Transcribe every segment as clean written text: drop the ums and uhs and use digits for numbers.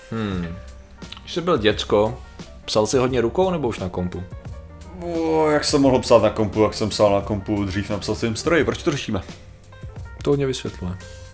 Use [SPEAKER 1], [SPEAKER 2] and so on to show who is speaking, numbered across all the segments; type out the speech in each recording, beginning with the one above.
[SPEAKER 1] Když jsi byl děcko, psal jsi hodně rukou nebo už na kompu?
[SPEAKER 2] Jak jsem mohl psát na kompu, jak jsem psal na kompu dřív na psacím stroji, proč to řešíme?
[SPEAKER 1] To hodně vysvětluje.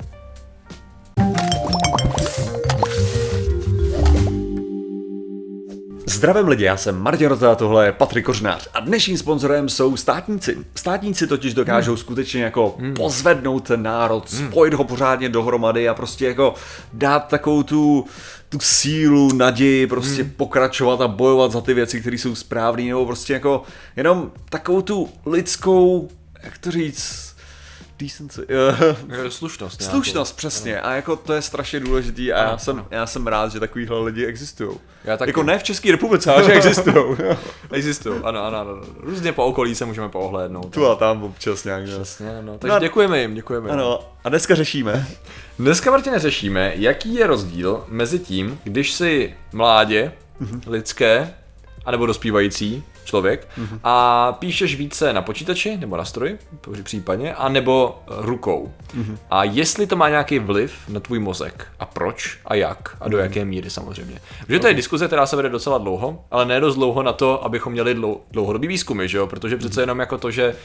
[SPEAKER 2] Zdravím lidi, já jsem Martin Rota, tohle je Patrik Kořnář a dnešním sponzorem jsou státníci. Státníci totiž dokážou skutečně jako pozvednout ten národ, spojit ho pořádně dohromady a prostě jako dát takovou tu sílu, naději, prostě pokračovat a bojovat za ty věci, které jsou správné, nebo prostě jako jenom takovou tu lidskou, jak to říct, decency.
[SPEAKER 1] Slušnost.
[SPEAKER 2] Slušnost, přesně. A jako to je strašně důležitý a já jsem rád, že takovýhle lidi existují. Jako ne v České republice, ale že existují.
[SPEAKER 1] Existují, ano. Různě po okolí se můžeme poohlédnout.
[SPEAKER 2] Tu a tam občas nějak.
[SPEAKER 1] Přesně, no. Takže děkujeme jim.
[SPEAKER 2] Ano, a dneska řešíme.
[SPEAKER 1] Dneska, Martine, řešíme, jaký je rozdíl mezi tím, když jsi mládě, lidské, anebo dospívající člověk a píšeš více na počítači nebo na stroji, případně, anebo rukou. A jestli to má nějaký vliv na tvůj mozek a proč a jak a do jaké míry samozřejmě. Protože to je diskuze, která se vede docela dlouho, ale ne dost dlouho na to, abychom měli dlouhodobý výzkumy, že jo? Protože přece jenom jako to, že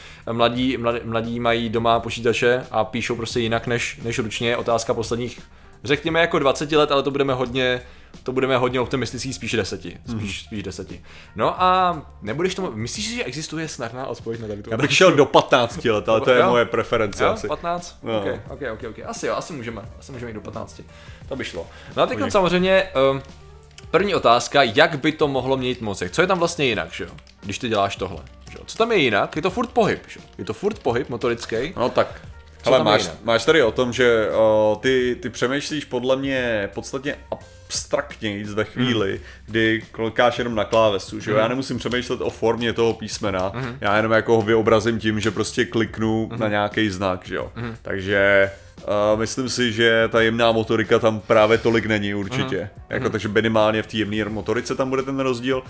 [SPEAKER 1] mladí mají doma počítače a píšou prostě jinak než ručně, je otázka posledních, řekněme jako 20 let, ale to budeme hodně optimistický, spíš 10. Spíš 10. No a nebudeš tomu, myslíš si, že existuje snadná odpověď na tady tu?
[SPEAKER 2] Já bych šel do 15 let, ale to je moje preference asi.
[SPEAKER 1] 15? No. Okay. Asi můžeme jít do 15. To by šlo. No a teď samozřejmě první otázka, jak by to mohlo měnit mozek? Co je tam vlastně jinak, že jo? Když ty děláš tohle, že jo? Co tam je jinak? Je to furt pohyb, že jo? Je to furt pohyb motorický.
[SPEAKER 2] No tak. Ale máš tady o tom, že ty přemýšlíš podle mě podstatně abstraktněji ve chvíli, kdy klikáš jenom na klávesu, že jo? Já nemusím přemýšlet o formě toho písmena, já jenom jako ho vyobrazím tím, že prostě kliknu na nějaký znak, že jo? Takže myslím si, že ta jemná motorika tam právě tolik není určitě. Jako, takže minimálně v té jemné motorice tam bude ten rozdíl.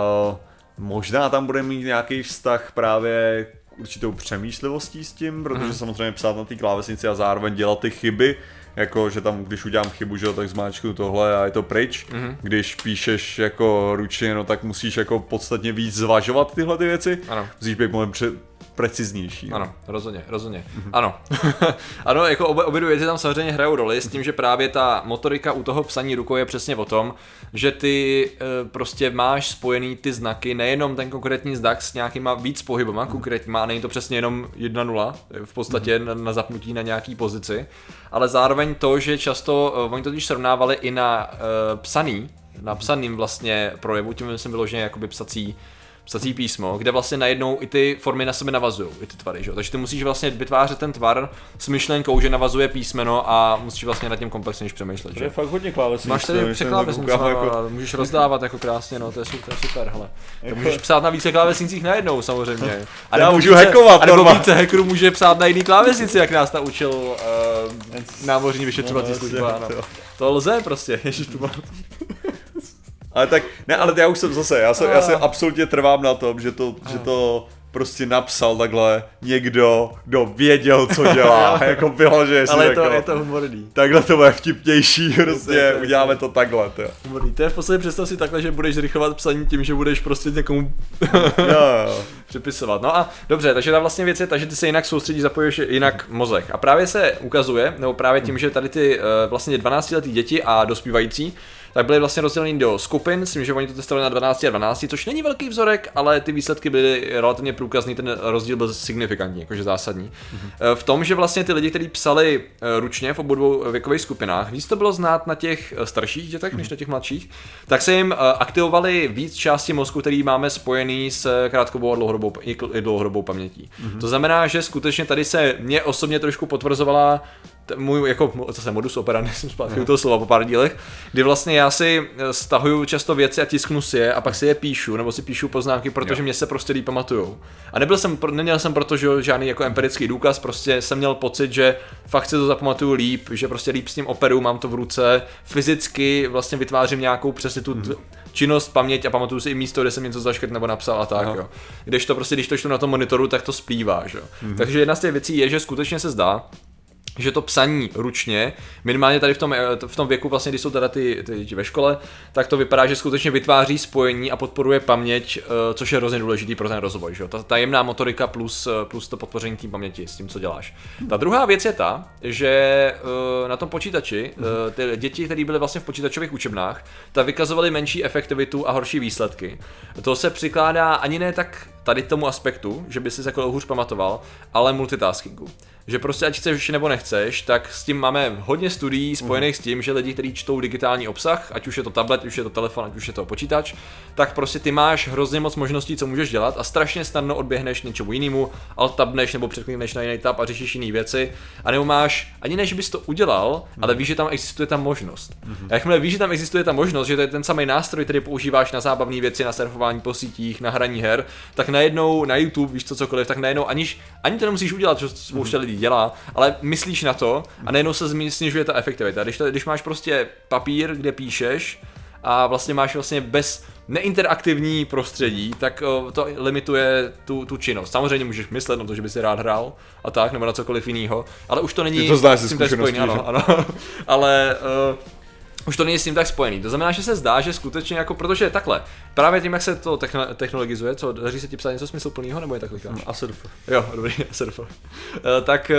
[SPEAKER 2] Možná tam bude mít nějaký vztah právě určitou přemýšlivostí s tím, protože samozřejmě psát na té klávesnici a zároveň dělat ty chyby, jako že tam, když udělám chybu, že tak zmáčknu tohle a je to pryč. Když píšeš jako ručně, no tak musíš jako podstatně víc zvažovat tyhle ty věci.
[SPEAKER 1] Ano.
[SPEAKER 2] Musíš být mnohem preciznější.
[SPEAKER 1] Ano, rozhodně. Ano. Ano, jako obě věci tam samozřejmě hrajou roli s tím, že právě ta motorika u toho psaní rukou je přesně o tom, že ty prostě máš spojený ty znaky, nejenom ten konkrétní znak s nějakýma víc pohybama konkrétníma, a není to přesně jenom 1-0 v podstatě na zapnutí na nějaký pozici, ale zároveň to, že často oni to totiž srovnávali i na psaným vlastně projevu, tím jsem vyloženě jakoby psací písmo, kde vlastně najednou i ty formy na sebe navazují, i ty tvary, že? Takže ty musíš vlastně vytvářet ten tvar s myšlenkou, že navazuje písmeno a musíš vlastně nad tím komplexněji přemýšlet, že?
[SPEAKER 2] To je fakt hodně klávesnic.
[SPEAKER 1] Máš tady překlávesnic, jako... můžeš rozdávat jako krásně, no, to je super, hele. To můžeš psát na více klávesnicích najednou samozřejmě.
[SPEAKER 2] A já můžu hackovat,
[SPEAKER 1] nebo více hackerů může psát na jiný klávesnici, jak nás naučil námořní vyšetřovací služba, no. To lze prostě, ježišmarja.
[SPEAKER 2] Ale tak, ne, ale já už jsem zase, já se absolutně trvám na tom, že to prostě napsal takhle někdo, kdo věděl, co dělá, jako bylo, že jestli
[SPEAKER 1] ale
[SPEAKER 2] jako,
[SPEAKER 1] je to humorný.
[SPEAKER 2] Takhle to bude vtipnější, prostě uděláme to takhle, to.
[SPEAKER 1] Humorný, to je v podstatě představ si takhle, že budeš zrychlovat psaní tím, že budeš prostě někomu připisovat. No a dobře, takže ta vlastně věc je ta, že ty se jinak soustředíš, zapojuješ jinak mozek. A právě se ukazuje, nebo právě tím, že tady ty vlastně 12letý děti a dospívající, tak byly vlastně rozděleny do skupin, s tím, že oni to testovali na 12 a 12, což není velký vzorek, ale ty výsledky byly relativně průkazný, ten rozdíl byl signifikantní, jakože zásadní. V tom, že vlastně ty lidi, kteří psali ručně v obou dvou věkových skupinách, víc to bylo znát na těch starších dětech než na těch mladších, tak se jim aktivovaly víc části mozku, který máme spojený s krátkodobou a dlouhodobou pamětí. To znamená, že skutečně tady se mě osobně trošku potvrzovala můj jako zase modus operandi, jsem zpátky u toho slova po pár dílech, kdy vlastně já si stahuju často věci a tisknu si je a pak si je píšu, nebo si píšu poznámky, protože mě se prostě líp pamatujou. A neměl jsem proto žádný jako empirický důkaz, prostě jsem měl pocit, že fakt si to zapamatuju líp, že prostě líp s tím operuju, mám to v ruce, fyzicky vlastně vytvářím nějakou přesně tu činnost, paměť a pamatuju si i místo, kde jsem něco zaškrt nebo napsal a tak, jo. Když to čtu na tom monitoru, tak to splývá, že jo. Takže jedna z těch věcí je, že skutečně se zdá, že to psaní ručně, minimálně tady v tom věku vlastně, když jsou teda ty děti ve škole, tak to vypadá, že skutečně vytváří spojení a podporuje paměť, což je hrozně důležitý pro ten rozvoj, že jo? Ta jemná motorika plus to podpoření té paměti s tím, co děláš. Ta druhá věc je ta, že na tom počítači ty děti, které byly vlastně v počítačových učebnách, tak vykazovaly menší efektivitu a horší výsledky. To se přikládá ani ne tak tady tomu aspektu, že by si se jako hůř pamatoval, ale multitaskingu. Že prostě ať chceš nebo nechceš, tak s tím máme hodně studií spojených s tím, že lidi, kteří čtou digitální obsah, ať už je to tablet, ať už je to telefon, ať už je to počítač, tak prostě ty máš hrozně moc možností, co můžeš dělat a strašně snadno odběhneš něčemu jinému, alt-tabneš nebo překlikneš na jiný tab a řešíš jiné věci, a nebo máš, ani než bys to udělal, ale víš, že tam existuje ta možnost. A jakmile víš, že tam existuje ta možnost, že to je ten samý nástroj, který používáš na zábavné věci, na surfování po sítích, na hraní her, tak najednou na YouTube, víš co cokoliv, tak najednou ani to nemusíš udělat, že spousta lidí dělá, ale myslíš na to a najednou se snižuje ta efektivita. Když máš prostě papír, kde píšeš a vlastně máš vlastně bez neinteraktivní prostředí, tak to limituje tu činnost. Samozřejmě můžeš myslet na to, že by si rád hrál a tak, nebo na cokoliv jiného, ale už to není
[SPEAKER 2] s tím tak spojený,
[SPEAKER 1] ano. Ale už to není s tím tak spojený. To znamená, že se zdá, že skutečně jako, protože takhle, právě tím, jak se to technologizuje, co daří se ti psát něco smysluplného, nebo je tak klikáš?
[SPEAKER 2] ASRF.
[SPEAKER 1] Jo, dobrý, ASRF. Tak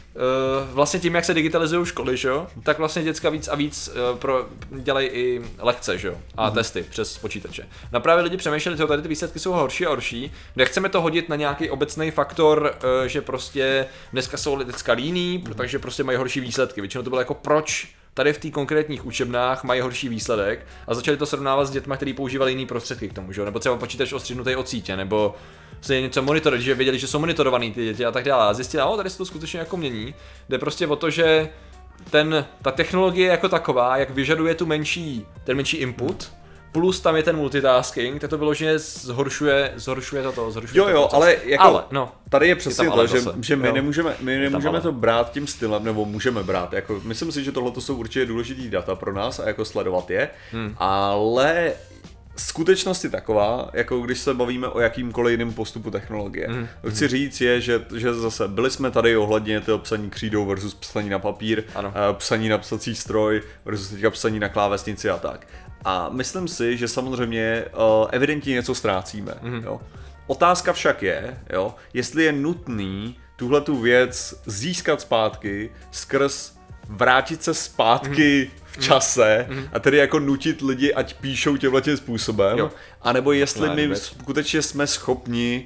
[SPEAKER 1] vlastně tím, jak se digitalizují školy, že jo, tak vlastně děcka víc a víc dělají i lekce, že jo, a testy přes počítače. No právě lidi přemýšleli, že tady ty výsledky jsou horší a horší, nechceme to hodit na nějaký obecný faktor, že prostě dneska jsou děcka líní, takže prostě mají horší výsledky. Většinou to bylo jako proč tady v té konkrétních učebnách mají horší výsledek a začali to srovnávat s dětmi, kteří používali jiný prostředky k tomu, že? Nebo třeba počítač ostříhnutý od sítě, nebo se něco monitorovat, že věděli, že jsou monitorovaný ty děti a tak dále. A zjistili, tady se to skutečně jako mění. Jde prostě o to, že ta technologie jako taková, jak vyžaduje ten menší input, plus tam je ten multitasking, tak to vyloženě zhoršuje to.
[SPEAKER 2] Jo, ale jako
[SPEAKER 1] ale, no,
[SPEAKER 2] tady je přesně to, že my
[SPEAKER 1] jo.
[SPEAKER 2] nemůžeme to brát tím stylem, nebo můžeme brát, jako myslím si, že tohle jsou určitě důležitý data pro nás a jako sledovat je, ale skutečnost je taková, jako když se bavíme o jakýmkoliv jiném postupu technologie. Chci říct je, že zase byli jsme tady ohledně toho psaní křídou versus psaní na papír, psaní na psací stroj versus teďka psaní na klávesnici a tak. A myslím si, že samozřejmě evidentně něco ztrácíme. Jo. Otázka však je, jo, jestli je nutný tuhletu věc získat zpátky skrz vrátit se zpátky v čase a tedy jako nutit lidi, ať píšou tímhletím způsobem, anebo jestli my skutečně jsme schopni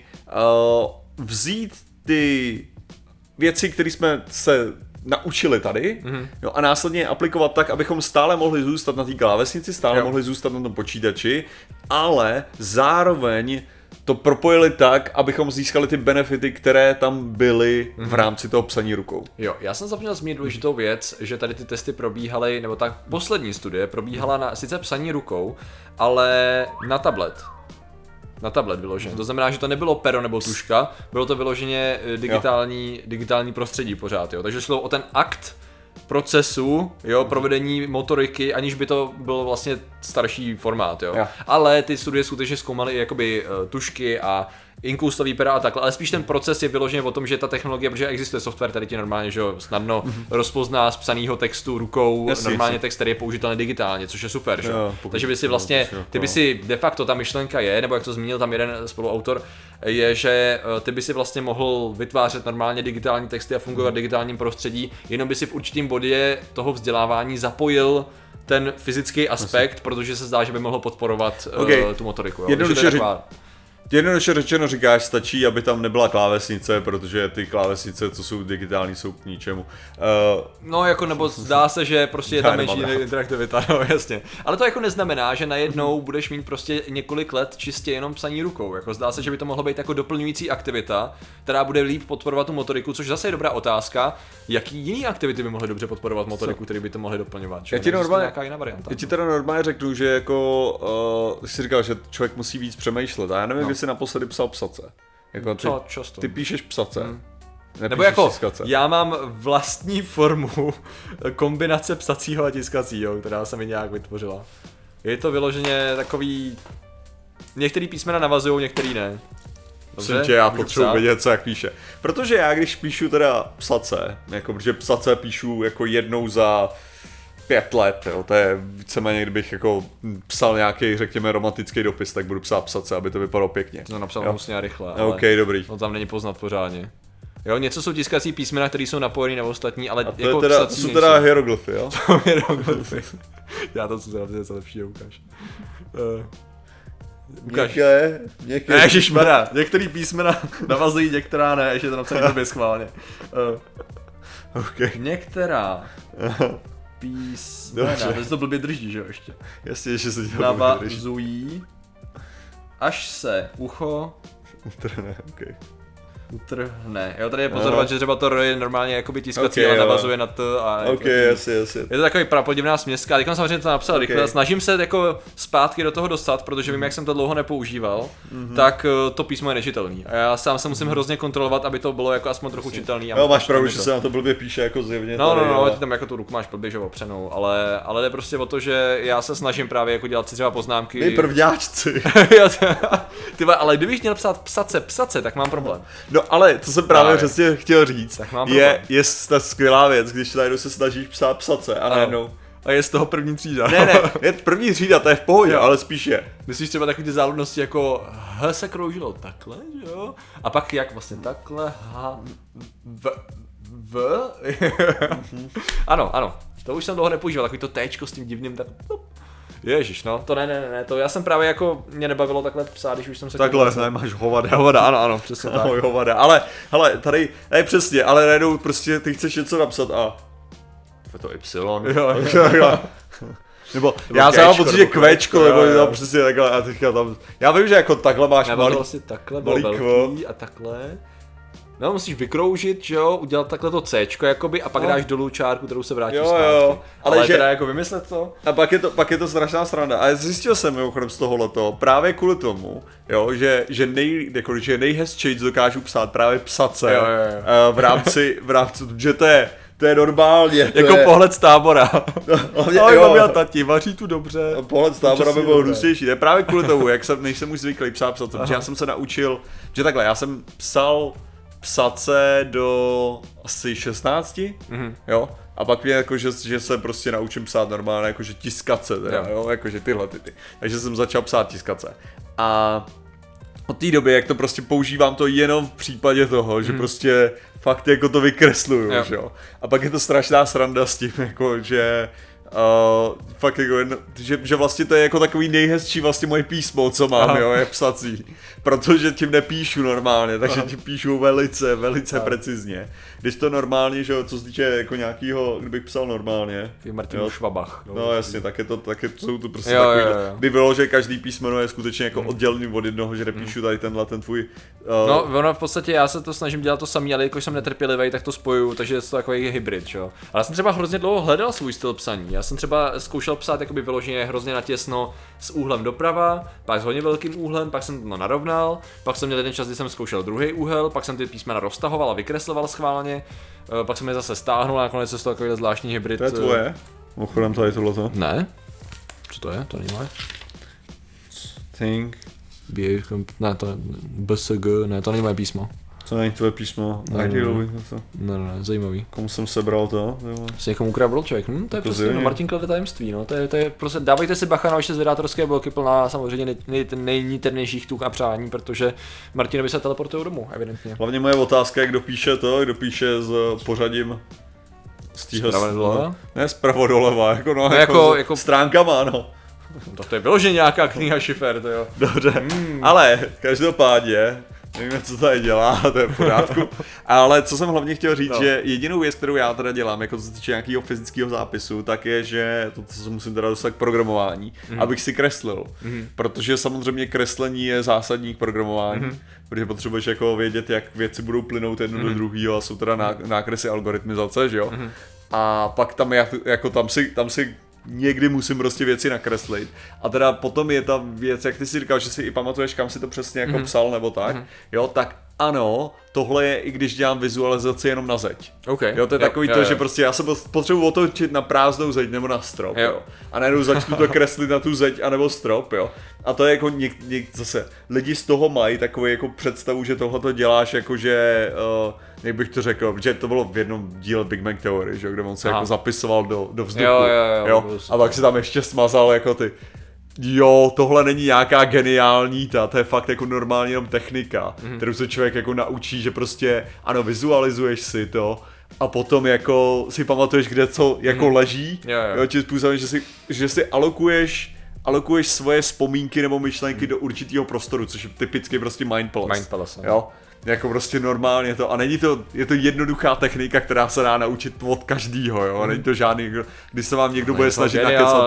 [SPEAKER 2] vzít ty věci, které jsme se naučili tady, jo, a následně aplikovat tak, abychom stále mohli zůstat na té klávesnici, stále mohli zůstat na tom počítači, ale zároveň to propojili tak, abychom získali ty benefity, které tam byly v rámci toho psaní rukou. Jo,
[SPEAKER 1] já jsem zapomněl zmínit důležitou věc, že tady ty testy probíhaly, nebo ta poslední studie probíhala na sice psaní rukou, ale na tablet. Na tablet vyloženě. To znamená, že to nebylo pero nebo tuška, bylo to vyloženě digitální prostředí pořád, jo. Takže šlo o ten akt procesu, jo, provedení motoriky, aniž by to byl vlastně starší formát, jo. Ale ty studie skutečně zkoumaly i jakoby tušky a inkustový pera a takhle, ale spíš ten proces je vyloženě o tom, že ta technologie, protože existuje software, který ti normálně, že jo, snadno rozpozná z psaného textu rukou normálně text, který je použitelný digitálně, což je super, že jo. Takže by si vlastně, ty by si de facto ta myšlenka je, nebo jak to zmínil tam jeden spoluautor, je, že ty by si vlastně mohl vytvářet normálně digitální texty a fungovat v digitálním prostředí, jenom by si v určitém bodě toho vzdělávání zapojil ten fyzický aspekt, protože se zdá, že by mohl podporovat tu motoriku. Jo.
[SPEAKER 2] Jednoduše řečeno říkáš, stačí, aby tam nebyla klávesnice, protože ty klávesnice, co jsou digitální, jsou k ničemu.
[SPEAKER 1] No jako nebo zdá se, že prostě je tam menší interaktivita, no jasně. Ale to jako neznamená, že najednou budeš mít prostě několik let čistě jenom psaní rukou. Jako zdá se, že by to mohlo být jako doplňující aktivita, která bude líp podporovat tu motoriku, což zase je dobrá otázka. Jaký jiný aktivity by mohly dobře podporovat motoriku, které by to mohly doplňovat?
[SPEAKER 2] Já ti teda normálně řeknu, že jako jsi říkal, že člověk musí víc přemýšlet. A já nevím, kdy jsi naposledy psal psace. Jako ty píšeš psace.
[SPEAKER 1] Nebo jako, já mám vlastní formu kombinace psacího a tiskacího, která se mi nějak vytvořila. Je to vyloženě takový, některý písmena navazují, některý ne.
[SPEAKER 2] Dobře, tě, já potřebuji vědět, co jak píše. Protože já, když píšu teda psace, jako, protože psace píšu jako jednou za 5 let, jo, to je víceméně, kdybych jako psal nějaký, řekněme, romantický dopis, tak budu psát psace, aby to vypadalo pěkně.
[SPEAKER 1] To napsal hnusně a rychle, ale
[SPEAKER 2] OK, dobrý.
[SPEAKER 1] to tam není poznat pořádně. Jo, něco jsou tiskací písmena, které jsou napojený na ostatní, ale
[SPEAKER 2] a to
[SPEAKER 1] jako
[SPEAKER 2] teda,
[SPEAKER 1] psací
[SPEAKER 2] jsou teda hieroglyfy, jo?
[SPEAKER 1] To hieroglyfy. Já to co něco lepšího ukáž.
[SPEAKER 2] Ukáž.
[SPEAKER 1] Některé. Ježišmarja, některý písmena navazují, některá ne, ještě to napsaný blbě schválně.
[SPEAKER 2] Okay.
[SPEAKER 1] Některá písmena, to to blbě drží, že jo, ještě.
[SPEAKER 2] Jasně, že se dělá
[SPEAKER 1] navazují, až se ucho
[SPEAKER 2] utrhne, okay.
[SPEAKER 1] Utrhne. Jo, tady je pozorovat, že třeba to je normálně jakoby tiskací, ale navazuje na to a
[SPEAKER 2] jasně.
[SPEAKER 1] Je to takový prapodivná směska, teď samozřejmě to napsal rychle, snažím se jako zpátky do toho dostat, protože vím, jak jsem to dlouho nepoužíval, tak to písmo je nečitelný. A já sám se musím hrozně kontrolovat, aby to bylo jako aspoň trochu čitelný.
[SPEAKER 2] Jo, máš pravdu, že se na to blbě píše jako zjevně.
[SPEAKER 1] No, ty tam jako tu ruku máš blbě, že opřenou, ale jde prostě o to, že já se snažím právě jako dělat si třeba poznámky.
[SPEAKER 2] My prvňáčci.
[SPEAKER 1] Ale kdybych měl psát psace, tak mám problém.
[SPEAKER 2] No ale to jsem právě přesně chtěl říct, je ta skvělá věc, když najednou se snažíš psát psace a najednou.
[SPEAKER 1] A je z toho první třída.
[SPEAKER 2] Ne, je první třída, to je v pohodě, ale spíš je.
[SPEAKER 1] Myslíš třeba takové ty záludnosti jako H se kroužilo takhle, jo? A pak jak vlastně takhle, H, V. Ano, to už jsem dlouho nepoužíval, takový to Tčko s tím divným tak. Ježiš, no, to ne, to já jsem právě jako, mě nebavilo takhle psát, když už jsem se...
[SPEAKER 2] Takhle, ne, máš hovada.
[SPEAKER 1] Hovada, ano, přesně tak.
[SPEAKER 2] Ahoj, hovada, ale, hele, tady, ne přesně, ale najednou prostě ty chceš něco napsat a... Je to Y.
[SPEAKER 1] Jo.
[SPEAKER 2] Nebo já jsem mám pocit, že Kvéčko, nebo tam přesně takhle, a teďka tam... Já vím, že jako takhle máš malý...
[SPEAKER 1] Vlastně takhle bylo velký a takhle... No, musíš vykroužit, že jo, udělat takhle to Cčko jakoby a pak dáš dolů čárku, kterou se vrátí zpátky. Jo. Ale teda jako vymyslet to.
[SPEAKER 2] A pak je to strašná sranda. A zjistil jsem mimochodem z tohohleto, právě kvůli tomu, jo, že nejhezčejc dokážu psát právě psace.
[SPEAKER 1] Jo.
[SPEAKER 2] V rámci, že to je normálně. To
[SPEAKER 1] jako
[SPEAKER 2] je...
[SPEAKER 1] pohled z tábora.
[SPEAKER 2] Ahoj,
[SPEAKER 1] mami a tati, vaří tu dobře.
[SPEAKER 2] Pohled z tábora by byl hnusnější. To je právě kvůli tomu, nejsem už zvyklý psát psace. Protože já jsem se naučil, že takhle, já jsem psal psace do asi 16, jo, a pak mě jako, že se prostě naučím psát normálně, jakože tiskace, teda, jo, jakože tyhle ty. Takže jsem začal psát tiskace. A od té doby, jak to prostě používám to jenom v případě toho, že prostě fakt jako to vykresluju, jo. A pak je to strašná sranda s tím, jako, že fakt jako že vlastně to je jako takový nejhezčí vlastně moje písmo, co mám, jo, je psací. Protože tím nepíšu normálně, takže tím píšu velice precizně. Když to normálně, že jo, co se týče jako nějakýho, kdybych psal normálně.
[SPEAKER 1] Martin Švabach.
[SPEAKER 2] No jasně, tak jsou to prostě takový, by bylo, že každý písmeno je skutečně jako oddělený od jednoho, že nepíšu tady ten tvůj...
[SPEAKER 1] No, ono v podstatě já se to snažím dělat to samý, ale jakož jsem netrpělivý, tak to spojuju, takže je to takový hybrid, jo. Ale já jsem třeba hrozně dlouho hledal svůj styl psaní. Já jsem třeba zkoušel psát jakoby vyloženě hrozně natěsno s úhlem doprava, pak s hodně velkým úhlem, pak jsem to narovnal, pak jsem měl jeden čas, kdy jsem zkoušel druhý úhel, pak jsem ty písmena roztahoval a vykresloval schválně, pak jsem je zase stáhnul a nakonec je to takový zvláštní hybrid.
[SPEAKER 2] To je tvoje? Mimochodem tady tohleto.
[SPEAKER 1] Ne? Co to je? To není moje.
[SPEAKER 2] Think.
[SPEAKER 1] Ne, to je BSG, ne, to není moje písmo.
[SPEAKER 2] To není tvoje písmo.
[SPEAKER 1] Ne, zajímavý.
[SPEAKER 2] Komu jsem sebral to?
[SPEAKER 1] Jsi někomu ukradl člověk? To je prostě Martin Kleve tajemství, no. To je prostě, dávejte si bacha na vaše zvědátorské bloky plná samozřejmě nejniternějších tuk a přání, protože Martinovi se teleportují domů, evidentně.
[SPEAKER 2] Hlavně moje otázka je, kdo píše s pořadím z týho...
[SPEAKER 1] Zprava doleva?
[SPEAKER 2] Ne, zprava doleva, jako stránkama, no.
[SPEAKER 1] To je vyloženě nějaká kniha šifer, to jo.
[SPEAKER 2] Dobře, ale každopádně, nevím, co tady dělá, to je v pořádku, ale co jsem hlavně chtěl říct, že jedinou věc, kterou já teda dělám, jako co se týče nějakého fyzického zápisu, tak je, že to se musím teda dostat k programování, abych si kreslil, protože samozřejmě kreslení je zásadní k programování, protože potřebuješ jako vědět, jak věci budou plynout jedno do druhého a jsou teda nákresy algoritmizace, že jo, a pak tam si někdy musím prostě věci nakreslit. A teda potom je ta věc, jak ty si říkal, že si i pamatuješ, kam si to přesně jako psal nebo tak, jo, tak ano, tohle je, i když dělám vizualizaci jenom na zeď.
[SPEAKER 1] Okay.
[SPEAKER 2] Jo, to je takový to, že prostě já se potřebuji otočit na prázdnou zeď nebo na strop, jo. A najednou začnu to kreslit na tu zeď anebo strop, jo. A to je jako zase, lidi z toho mají takovou jako představu, že tohle to děláš jako, že, jak bych to řekl, že to bylo v jednom díle Big Bang Theory, že, kde on se jako zapisoval do vzduchu, jo. A pak si tam ještě smazal jako ty. Jo, tohle není nějaká geniální to je fakt jako normální jenom technika, kterou se člověk jako naučí, že prostě, ano, vizualizuješ si to a potom jako si pamatuješ, kde co jako leží, jo, tím způsobem, že si alokuješ svoje vzpomínky nebo myšlenky do určitého prostoru, což je typicky prostě Mind Palace, jo. Jako prostě normálně to, a není to, je to jednoduchá technika, která se dá naučit od každýho, jo, není to žádný, když se vám někdo bude snažit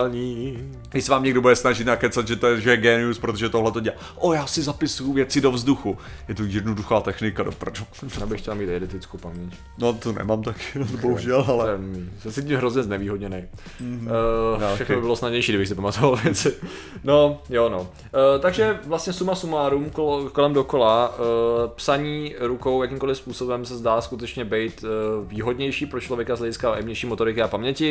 [SPEAKER 2] nakecat, že je genius, protože tohle to dělá, já si zapisuju věci do vzduchu, je to jednoduchá technika, do prdele.
[SPEAKER 1] Já bych chtěl mít editickou paměť.
[SPEAKER 2] No to nemám taky, bohužel, ale.
[SPEAKER 1] Jsem si tím hrozně znevýhodněnej. Všechno by bylo snadnější, kdybych si pamatoval věci. No. Takže vlastně suma sumárum, kolem dokola, psaní rukou jakýmkoliv způsobem se zdá skutečně být výhodnější pro člověka z hlediska jemnější motoriky a paměti.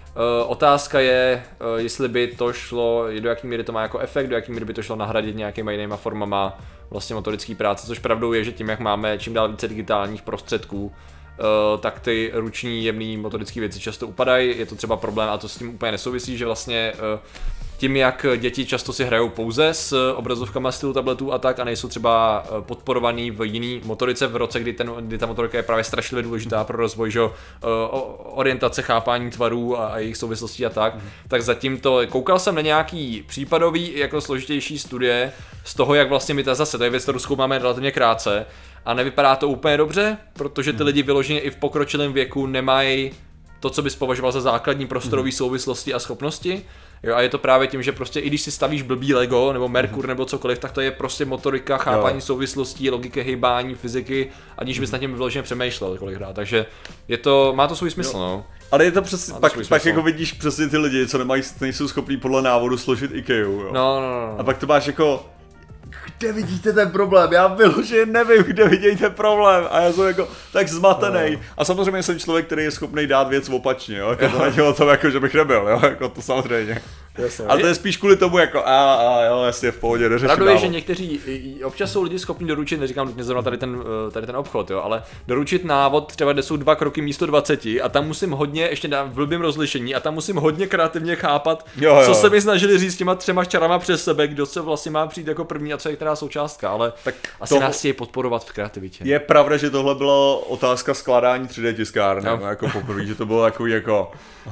[SPEAKER 1] Otázka je, jestli by to šlo, do jaký míry to má jako efekt, do jaký míry by to šlo nahradit nějakýma jinýma formama vlastně motorické práce, což pravdou je, že tím, jak máme čím dál více digitálních prostředků, tak ty ruční jemné motorické věci často upadají. Je to třeba problém, a to s tím úplně nesouvisí, že vlastně tím, jak děti často si hrajou pouze s obrazovkama stylu tabletů a tak a nejsou třeba podporovaný v jiný motorice v roce, kdy ta motorika je právě strašlivě důležitá pro rozvoj, že orientace, chápání tvarů a jejich souvislostí a tak zatím to, koukal jsem na nějaký případový jako složitější studie z toho, jak vlastně my to je věc, kterou zkoumáme relativně krátce a nevypadá to úplně dobře, protože ty lidi vyloženě i v pokročilém věku nemají to, co bys považoval za základní prostorové souvislosti a schopnosti. Jo, a je to právě tím, že prostě i když si stavíš blbý Lego nebo Merkur nebo cokoliv, tak to je prostě motorika, chápání souvislostí, logiky hejbání, fyziky, aniž bys na něm vyloženě přemýšlel kolikrát. Takže má to svůj smysl, no.
[SPEAKER 2] Ale je to přesně, pak jako vidíš přesně ty lidi, co nejsou schopní podle návodu složit IKEA, jo.
[SPEAKER 1] No.
[SPEAKER 2] A pak to máš jako, kde vidíte ten problém? Já vyloženě nevím, kde vidíte problém. A já jsem jako tak zmatený. A samozřejmě jsem člověk, který je schopný dát věc opačně, jo. Jako to není o tom, jako, že bych nebyl, jo. Jako to samozřejmě. Jasně, ale to je spíš kvůli tomu, jako jo, jasně, v pohodě, neřeším.
[SPEAKER 1] Pravdou je, že někteří, občas jsou lidi schopni doručit, neříkám nutně zrovna tady ten obchod, jo, ale doručit návod třeba, kde jsou 2 kroky místo 20 a tam musím hodně, ještě v blbým rozlišení, a tam musím hodně kreativně chápat, co se mi snažili říct s těma 3 čarama přes sebe, kdo se vlastně má přijít jako první a co je která součástka, ale tak asi nás je podporovat v kreativitě.
[SPEAKER 2] Je pravda, že tohle byla otázka skládání 3D tiskárny, jako poprvé, že to bylo takový jako,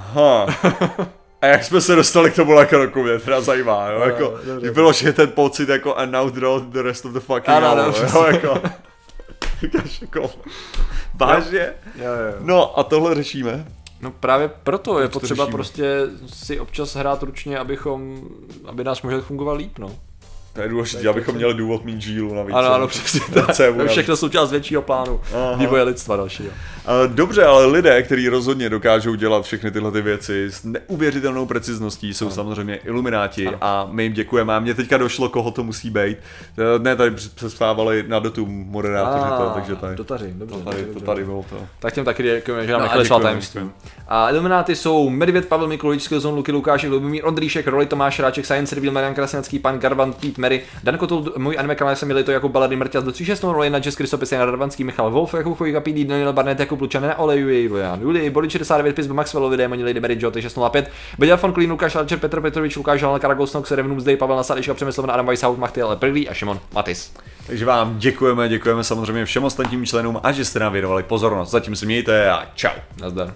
[SPEAKER 2] A jak jsme se dostali k tomu lakroku, mě teda zajímá, jo, jako, bylo, že ten pocit jako and now draw the rest of the fucking hour, jo, jako, jako, vážně, no a tohle řešíme.
[SPEAKER 1] No právě proto je potřeba prostě si občas hrát ručně, aby nás možná fungoval líp, no.
[SPEAKER 2] To je důležité, abychom měli důvod mít žílu navíc.
[SPEAKER 1] Ano, přesně tak. Všechno součást většího plánu vývoje lidstva dalšího.
[SPEAKER 2] Dobře, ale lidé, kteří rozhodně dokážou dělat všechny tyhle ty věci s neuvěřitelnou precizností, jsou samozřejmě ilumináti a my jim děkujeme. A mně teďka došlo, koho to musí být. Ne, tady přespávali na Dotu moderátoři, takže tady.
[SPEAKER 1] Dotaři, dobře.
[SPEAKER 2] To tady bylo to.
[SPEAKER 1] Tak těm taky děkujeme, že nám nechali svá tajemství. A ilumináty jsou Medvěd, Pavel Mikulič, Skillzone, Luky Lukášek, Lubomír Ondříšek, Roli Tomáš Ráček, Science Reveal, Marian Krasňacký, Pan Garvan, Pete Mary, Dan Kotul, můj anime kanál jsem měli to jako Balady Mrťas do 36, Rolina, Jess Krysopis, Jan Radvanský, Michal Wolf, Jakub Chojka, PD, Daniel Barnett, Jakub Lučanen, Olejuji, Juli, Boli 69, Pisbo, Maxwellovi, Démoni, Lady Mary, Joty 605, Beďafon, Klín, Lukáš Alčer, Petr Petrovič, Lukáš Halna, Karagos, Nox, Revenum, Zdej, Pavel Nasadička, Přemyslovan, Adam Weishaut, Machtiel, Perlí a Šimon Matis.
[SPEAKER 2] Takže vám děkujeme samozřejmě všem ostatním členům a že jste nám věnovali pozornost. Zatím se mějte a čau.
[SPEAKER 1] Nazdar.